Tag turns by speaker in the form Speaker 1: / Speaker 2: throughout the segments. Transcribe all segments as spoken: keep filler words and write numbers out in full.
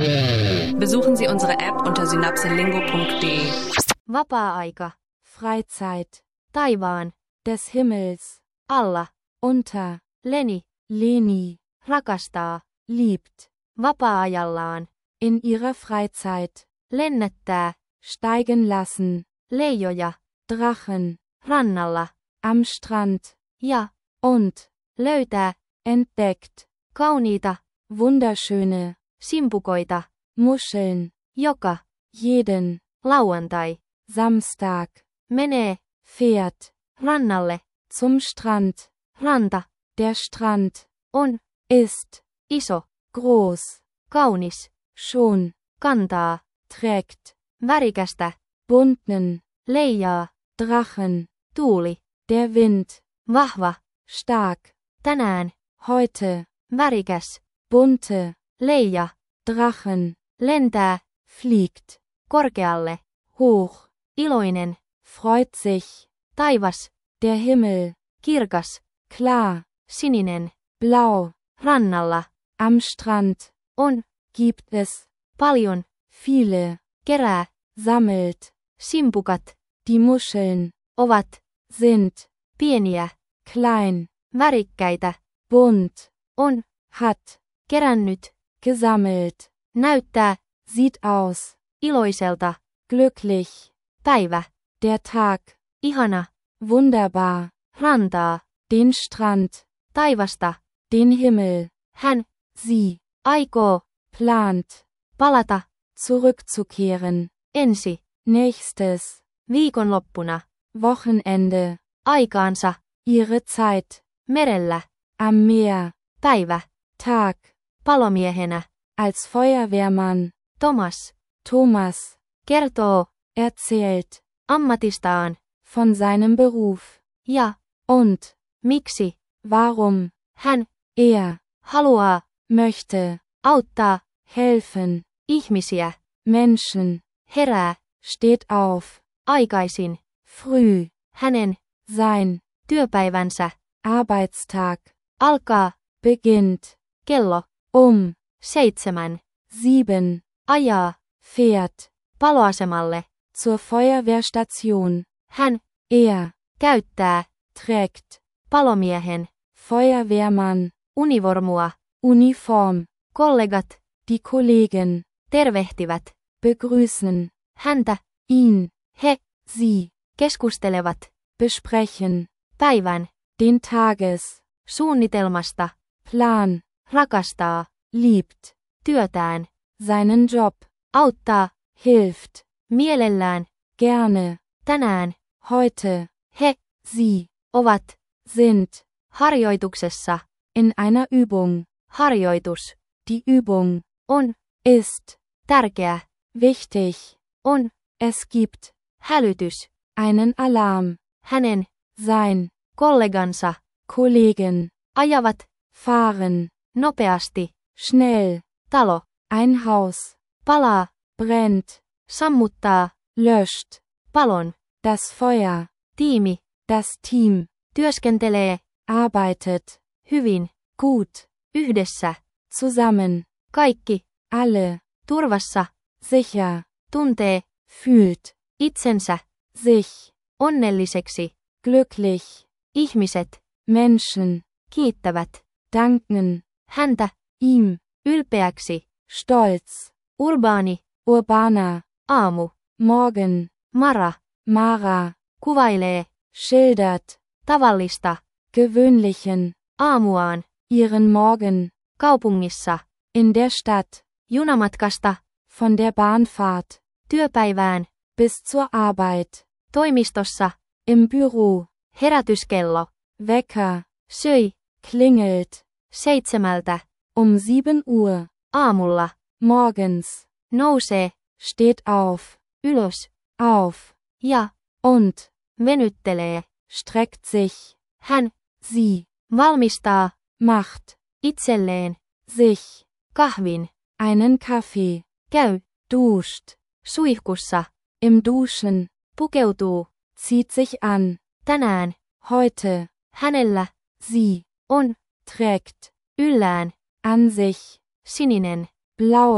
Speaker 1: Besuchen Sie unsere App unter synapselingo punkt de.
Speaker 2: Vapaa-aika, Freizeit, taivaan, des Himmels, alla, unter, Leni, Leni, rakastaa, liebt, vapaa-ajallaan, in ihrer Freizeit, lennättää, steigen lassen, leijoja, Drachen, rannalla, am Strand, ja, und, löytää, entdeckt, kauniita, wunderschöne, simpukoita, Muscheln, joka, jeden, lauantai, Samstag, menee, fährt, rannalle, zum Strand, ranta, der Strand, on, ist, iso, groß, kaunis, schon, kantaa, trägt, värikästä, bunten, leijaa, Drachen, tuuli, der Wind, vahva, stark, tänään, heute, värikäs, bunte, leija, Drachen, lentää, fliegt, korkealle, hoch, iloinen, freut sich, taivas, der Himmel, kirkas, klar, sininen, blau, rannalla, am Strand, on, gibt es, paljon, viele, kerää, sammelt, simpukat, die Muscheln, ovat, sind, pieniä, klein, värikkäitä, bunt, on, hat, kerännyt, gesammelt, näyttää, sieht aus, iloiselta, glücklich, päivä, der Tag, ihana, wunderbar, rantaa, den Strand, taivasta, den Himmel, hän, sie, aikoo, plant, palata, zurückzukehren, ensi, nächstes, viikonloppuna, Wochenende, aikaansa, ihre Zeit, merellä, am Meer, päivä, Tag, palomiehenä, als Feuerwehrmann, Thomas, Thomas, kertoo, erzählt, ammatistaan, von seinem Beruf, ja, und, miksi, warum, hän, er, haluaa, möchte, auttaa, helfen, ihmisiä, Menschen, herää, steht auf, aikaisin, früh, hänen, sein, työpäivänsä, Arbeitstag, alkaa, beginnt, kello, um, seitsemän, sieben, ajaa, fährt, paloasemalle, zur Feuerwehrstation, hän, er, käyttää, trägt, palomiehen, Feuerwehrmann, univormua, Uniform, kollegat, die Kollegen, tervehtivät, begrüßen, häntä, ihn, he, sie, keskustelevat, besprechen, päivän, den Tages, suunnitelmasta, Plan, rakastaa, liebt, työtään, seinen Job, auttaa, hilft, mielellään, gerne, tänään, heute, he, sie, ovat, sind, harjoituksessa, in einer Übung, harjoitus, die Übung, on, ist, tärkeä, wichtig, on, es gibt, hälytys, einen Alarm, hänen, sein, kollegansa, Kollegen, ajavat, fahren, nopeasti, schnell, talo, ein Haus, palaa, brennt, sammuttaa, löscht, palon, das Feuer, tiimi, das Team, työskentelee, arbeitet, hyvin, gut, yhdessä, zusammen, kaikki, alle, turvassa, sicher, tuntee, fühlt, itsensä, sich, onnelliseksi, glücklich, ihmiset, Menschen, kiittävät, danken, häntä, ihm, ylpeäksi, stolz, urbaani, urbana, aamu, morgen, mara, Mara, kuvailee, schildert, tavallista, gewöhnlichen, aamuaan, ihren Morgen, kaupungissa, in der Stadt, junamatkasta, von der Bahnfahrt, työpäivään, bis zur Arbeit, toimistossa, im Büro, herätyskello, Wecker, söi, klingelt, seitsemältä, um sieben Uhr, aamulla, morgens, nousee, steht auf, ylös, auf, ja, und, venyttelee, streckt sich, hän, sie, valmistaa, macht, itselleen, sich, kahvin, einen Kaffee, käy, duscht, suihkussa, im Duschen, pukeutuu, zieht sich an, tänään, heute, hänellä, sie, on, trägt, yllään, an sich, sininen, blaue,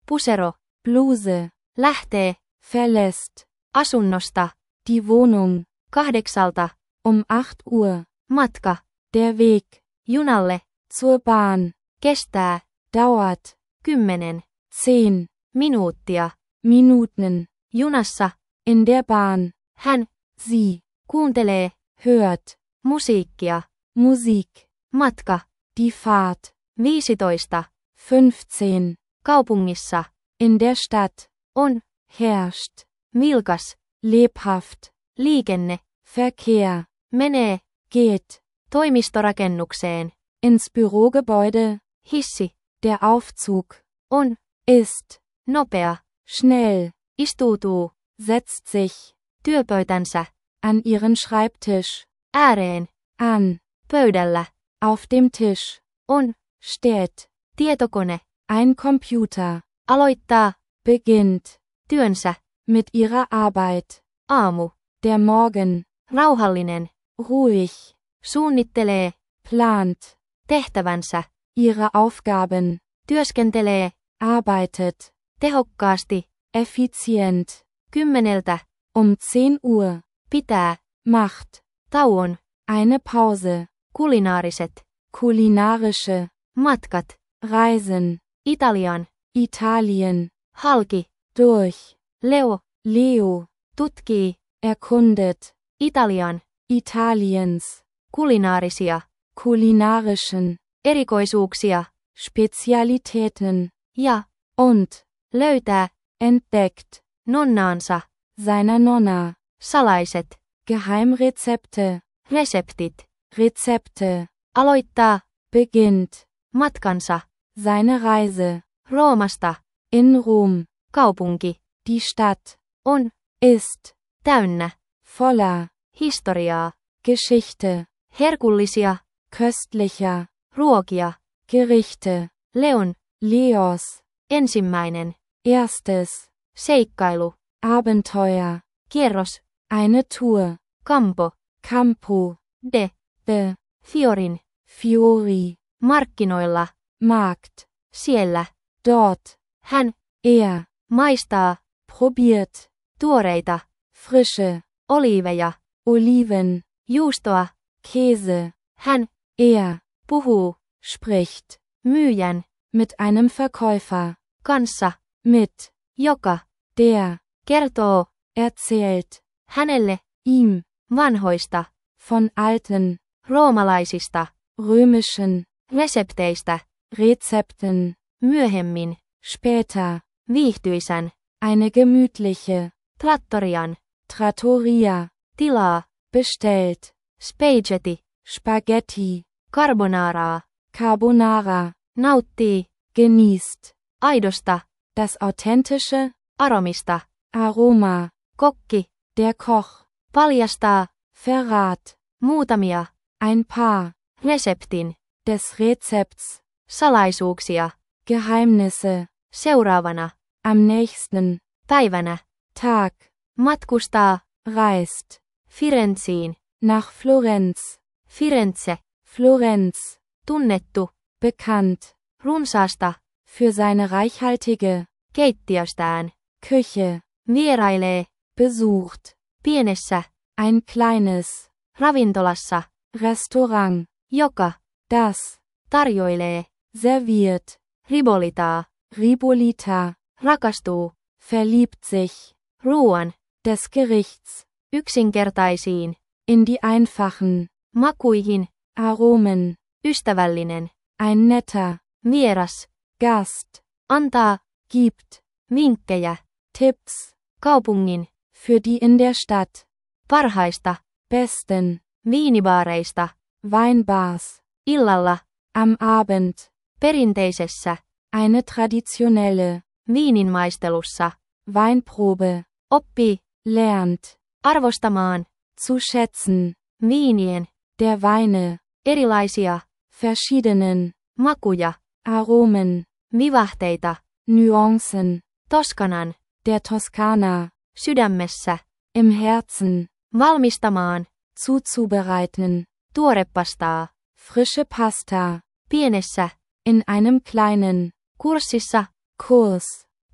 Speaker 2: Pusero. Bluse. Lähtee. Verlässt. Asunnosta. Die Wohnung. Kahdeksalta. Um acht Uhr. Matka. Der Weg. Junalle. Zur Bahn. Kestää. Dauert. Kymmenen. Zehn. Minuuttia. Minuten. Junassa. In der Bahn. Hän. Sie. Kuuntelee. Hört. Musiikkia. Musik. Matka. Die Fahrt. Viisitoista. Fünfzehn. Kaupungissa. In der Stadt. On. Herrscht. Vilkas. Lebhaft. Liikenne. Verkehr. Menee. Geht. Toimistorakennukseen. Ins Bürogebäude. Hissi. Der Aufzug. On. Ist. Nopea. Schnell. Istuutuu. Setzt sich. Työpöytänsä. An ihren Schreibtisch. Ääreen. An. Pöydällä. Auf dem Tisch. On. Steht. Tietokone. Ein Computer. Aloittaa. Beginnt. Työnsä. Mit ihrer Arbeit. Aamu. Der Morgen. Rauhallinen. Ruhig. Suunnittelee. Plant. Tehtävänsä. Ihre Aufgaben. Työskentelee. Arbeitet. Tehokkaasti. Effizient. Kymmeneltä. Um zehn Uhr. Pitää. Macht. Tauon. Eine Pause. Kulinaariset. Kulinarische. Matkat. Reisen. Italian. Italien. Halki. Durch. Leo. Leo. Tutkii. Erkundet. Italian. Italiens. Kulinaarisia. Kulinarischen. Erikoisuuksia. Spezialitäten. Ja. Und. Löytää. Entdeckt. Nonnaansa. Seiner Nonna. Salaiset. Geheimrezepte. Reseptit. Rezepte. Aloittaa. Beginnt. Matkansa. Seine Reise. Roomasta. In Rom. Kaupunki. Die Stadt. On. Ist. Täynnä. Voller. Historiaa. Geschichte. Herkullisia. Köstlicher. Ruokia. Gerichte. Leon. Leos. Ensimmäinen. Erstes. Seikkailu. Abenteuer. Kierros. Eine Tour. Campo. Campo. De. De. Fiorin. Fiori. Markkinoilla. Markt. Siellä. Dort. Hän. Er. Maistaa. Probiert. Tuoreita. Frische. Oliiveja. Oliven. Juustoa. Käse. Hän. Er. Puhuu. Spricht. Myyjän. Mit einem Verkäufer. Kanssa. Mit. Joka. Der. Kertoo. Erzählt. Hänelle. Ihm. Vanhoista. Von alten. Roomalaisista. Römischen. Resepteistä. Rezepten. Myöhemmin. Später. Viihtyisän. Eine gemütliche. Trattorian. Trattoria. Tilaa. Bestellt. Spaghetti. Spaghetti. Carbonaraa. Carbonara. Nauttii. Genießt. Aidosta. Das authentische. Aromista. Aroma. Kokki. Der Koch. Paljastaa. Verrat. Muutamia. Ein paar. Reseptin. Des Rezepts. Salaisuuksia. Geheimnisse. Seuraavana. Am nächsten. Päivänä. Tag. Matkustaa. Reist. Firenziin. Nach Florenz. Firenze. Florenz. Tunnettu. Bekannt. Runsaasta. Für seine reichhaltige. Keittiöstään. Küche. Vierailee. Besucht. Pienessä. Ein kleines. Ravintolassa. Restaurant. Joka. Das. Tarjoilee. Serviert. Ribolitaa. Ribolita. Rakastuu. Verliebt sich. Ruoan. Des Gerichts. Yksinkertaisiin. In die einfachen. Makuihin. Aromen. Ystävällinen. Ein netter. Vieras. Gast. Antaa. Gibt. Vinkkejä. Tipps. Kaupungin. Für die in der Stadt. Parhaista. Besten. Viinibaareista. Weinbars. Illalla. Am Abend. Perinteisessä. Eine traditionelle. Viininmaistelussa. Weinprobe. Oppii. Lernt. Arvostamaan. Zu schätzen. Viinien. Der Weine. Erilaisia. Verschiedenen. Makuja. Aromen. Vivahteita. Nuancen. Toskanan. Der Toskana. Sydämessä. Im Herzen. Valmistamaan. Zuzubereiten. Tuorepastaa. Frische Pasta. Pienessä. In einem kleinen. Kurssissa. Kurs.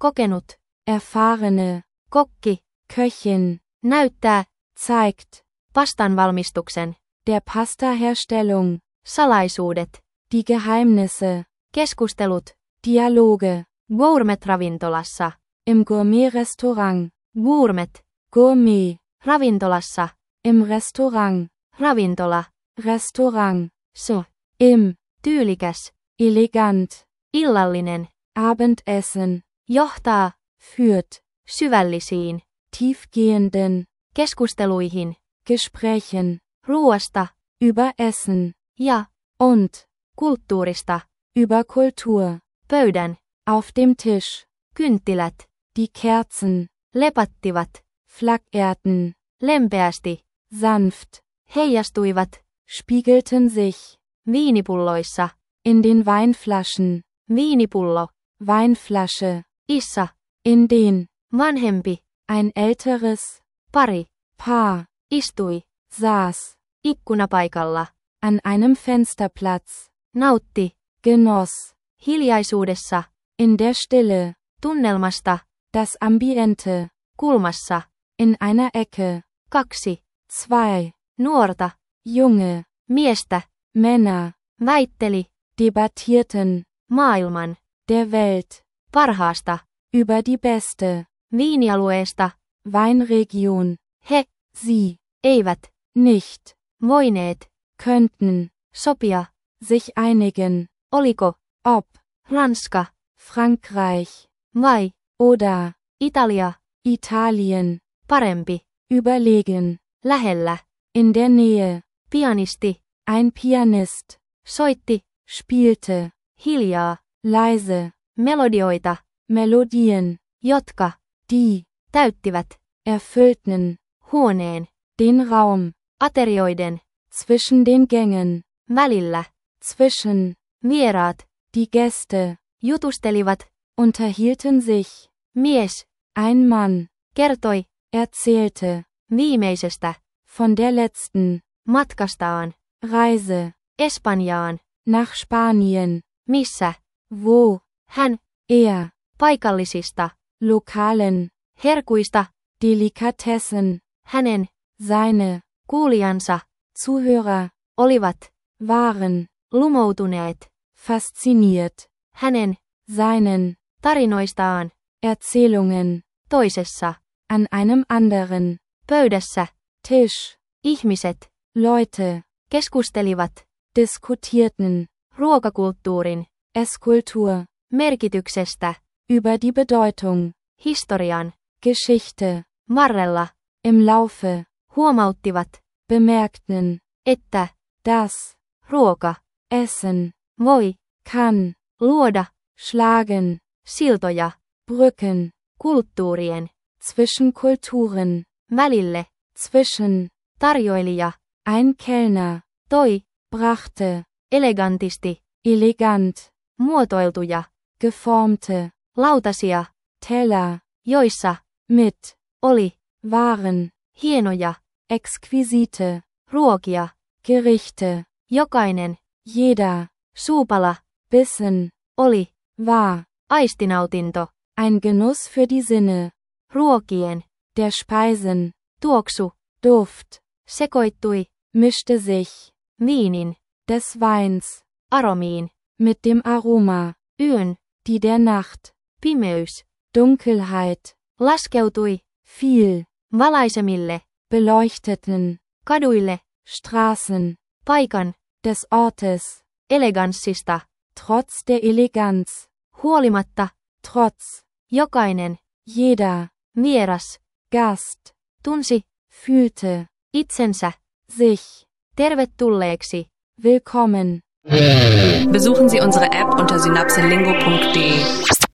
Speaker 2: kokenut,
Speaker 3: erfahrene,
Speaker 2: kokki,
Speaker 3: Köchin,
Speaker 2: näyttää,
Speaker 3: zeigt,
Speaker 2: pastanvalmistuksen,
Speaker 3: der Pasta-Herstellung,
Speaker 2: salaisuudet,
Speaker 3: die Geheimnisse,
Speaker 2: keskustelut,
Speaker 3: Dialoge,
Speaker 2: gourmet-ravintolassa,
Speaker 3: im Gourmet-Restaurant,
Speaker 2: gourmet,
Speaker 3: Gourmet,
Speaker 2: ravintolassa,
Speaker 3: im Restaurant,
Speaker 2: ravintola,
Speaker 3: Restaurant,
Speaker 2: so,
Speaker 3: im,
Speaker 2: tyylikäs,
Speaker 3: elegant,
Speaker 2: illallinen,
Speaker 3: Abendessen,
Speaker 2: johtaa,
Speaker 3: führt,
Speaker 2: syvällisiin,
Speaker 3: tiefgehenden,
Speaker 2: keskusteluihin,
Speaker 3: Gesprächen,
Speaker 2: ruoasta,
Speaker 3: über Essen,
Speaker 2: ja,
Speaker 3: und,
Speaker 2: kulttuurista,
Speaker 3: über Kultur,
Speaker 2: pöydän,
Speaker 3: auf dem Tisch,
Speaker 2: kynttilät,
Speaker 3: die Kerzen,
Speaker 2: lepattivat,
Speaker 3: flackerten,
Speaker 2: lempeästi,
Speaker 3: sanft,
Speaker 2: heijastuivat,
Speaker 3: spiegelten sich,
Speaker 2: viinipulloissa,
Speaker 3: in den Weinflaschen,
Speaker 2: viinipullo,
Speaker 3: Weinflasche,
Speaker 2: issa,
Speaker 3: in den,
Speaker 2: vanhempi,
Speaker 3: ein älteres,
Speaker 2: pari,
Speaker 3: Paar,
Speaker 2: istui,
Speaker 3: saß,
Speaker 2: ikkunapaikalla,
Speaker 3: an einem Fensterplatz,
Speaker 2: nautti,
Speaker 3: genoss,
Speaker 2: hiljaisuudessa,
Speaker 3: in der Stille,
Speaker 2: tunnelmasta,
Speaker 3: das Ambiente,
Speaker 2: kulmassa,
Speaker 3: in einer Ecke,
Speaker 2: kaksi,
Speaker 3: zwei,
Speaker 2: nuorta,
Speaker 3: junge,
Speaker 2: miestä,
Speaker 3: Männer,
Speaker 2: väitteli,
Speaker 3: debattierten,
Speaker 2: maailman,
Speaker 3: der Welt,
Speaker 2: parhaasta,
Speaker 3: über die beste,
Speaker 2: viinialueesta,
Speaker 3: Weinregion,
Speaker 2: he,
Speaker 3: sie,
Speaker 2: eivät,
Speaker 3: nicht,
Speaker 2: voineet,
Speaker 3: könnten,
Speaker 2: sopia,
Speaker 3: sich einigen,
Speaker 2: oliko,
Speaker 3: ob,
Speaker 2: Ranska,
Speaker 3: Frankreich,
Speaker 2: vai,
Speaker 3: oder,
Speaker 2: Italia,
Speaker 3: Italien,
Speaker 2: parempi,
Speaker 3: überlegen,
Speaker 2: lähellä,
Speaker 3: in der Nähe,
Speaker 2: pianisti,
Speaker 3: ein Pianist,
Speaker 2: soitti,
Speaker 3: spielte,
Speaker 2: hiljaa,
Speaker 3: leise,
Speaker 2: melodioita,
Speaker 3: Melodien,
Speaker 2: jotka,
Speaker 3: die,
Speaker 2: täyttivät,
Speaker 3: erfüllten,
Speaker 2: huoneen,
Speaker 3: den Raum,
Speaker 2: aterioiden,
Speaker 3: zwischen den Gängen,
Speaker 2: välillä,
Speaker 3: zwischen,
Speaker 2: vieraat,
Speaker 3: die Gäste,
Speaker 2: jutustelivat,
Speaker 3: unterhielten sich,
Speaker 2: mies,
Speaker 3: ein Mann,
Speaker 2: kertoi,
Speaker 3: erzählte,
Speaker 2: viimeisestä,
Speaker 3: von der letzten,
Speaker 2: matkastaan,
Speaker 3: Reise,
Speaker 2: Espanjaan,
Speaker 3: nach Spanien,
Speaker 2: missä,
Speaker 3: wo,
Speaker 2: hän,
Speaker 3: er,
Speaker 2: paikallisista,
Speaker 3: lokalen,
Speaker 2: herkuista,
Speaker 3: Delikatessen,
Speaker 2: hänen,
Speaker 3: seine,
Speaker 2: kuulijansa,
Speaker 3: Zuhörer,
Speaker 2: olivat,
Speaker 3: waren,
Speaker 2: lumoutuneet,
Speaker 3: fasziniert,
Speaker 2: hänen,
Speaker 3: seinen,
Speaker 2: tarinoistaan,
Speaker 3: Erzählungen,
Speaker 2: toisessa,
Speaker 3: an einem anderen,
Speaker 2: pöydässä,
Speaker 3: Tisch,
Speaker 2: ihmiset,
Speaker 3: Leute,
Speaker 2: keskustelivat,
Speaker 3: diskutierten,
Speaker 2: ruokakulttuurin,
Speaker 3: Esskultur,
Speaker 2: merkityksestä,
Speaker 3: über die Bedeutung,
Speaker 2: historian,
Speaker 3: Geschichte,
Speaker 2: varrella,
Speaker 3: im Laufe,
Speaker 2: huomauttivat,
Speaker 3: bemerkten,
Speaker 2: että,
Speaker 3: dass,
Speaker 2: ruoka,
Speaker 3: Essen,
Speaker 2: voi,
Speaker 3: kann,
Speaker 2: luoda,
Speaker 3: schlagen,
Speaker 2: siltoja,
Speaker 3: Brücken,
Speaker 2: kulttuurien,
Speaker 3: zwischen Kulturen,
Speaker 2: välille,
Speaker 3: zwischen,
Speaker 2: tarjoilija,
Speaker 3: ein Kellner,
Speaker 2: toi,
Speaker 3: brachte,
Speaker 2: elegantisti,
Speaker 3: elegant,
Speaker 2: muotoiltuja,
Speaker 3: geformte,
Speaker 2: lautasia,
Speaker 3: Teller,
Speaker 2: joissa,
Speaker 3: mit,
Speaker 2: oli,
Speaker 3: waren,
Speaker 2: hienoja,
Speaker 3: exquisite,
Speaker 2: ruokia,
Speaker 3: Gerichte,
Speaker 2: jokainen,
Speaker 3: jeder,
Speaker 2: suupala,
Speaker 3: Bissen,
Speaker 2: oli,
Speaker 3: war,
Speaker 2: aistinautinto,
Speaker 3: ein Genuss für die Sinne,
Speaker 2: ruokien,
Speaker 3: der Speisen,
Speaker 2: tuoksu,
Speaker 3: Duft,
Speaker 2: sekoittui,
Speaker 3: mischte sich,
Speaker 2: viinin,
Speaker 3: des Weins,
Speaker 2: aromiin,
Speaker 3: mit dem Aroma,
Speaker 2: yön,
Speaker 3: die der Nacht,
Speaker 2: pimeys,
Speaker 3: Dunkelheit,
Speaker 2: laskeutui,
Speaker 3: viel,
Speaker 2: valaisemille,
Speaker 3: beleuchteten,
Speaker 2: kaduille,
Speaker 3: Straßen,
Speaker 2: paikan,
Speaker 3: des Ortes,
Speaker 2: eleganssista,
Speaker 3: trotz der Eleganz,
Speaker 2: huolimatta,
Speaker 3: trotz,
Speaker 2: jokainen,
Speaker 3: jeder,
Speaker 2: vieras,
Speaker 3: Gast,
Speaker 2: tunsi,
Speaker 3: fühlte,
Speaker 2: itsensä,
Speaker 3: sich,
Speaker 2: tervetulleeksi,
Speaker 3: willkommen.
Speaker 1: Besuchen Sie unsere App unter synapselingo punkt de.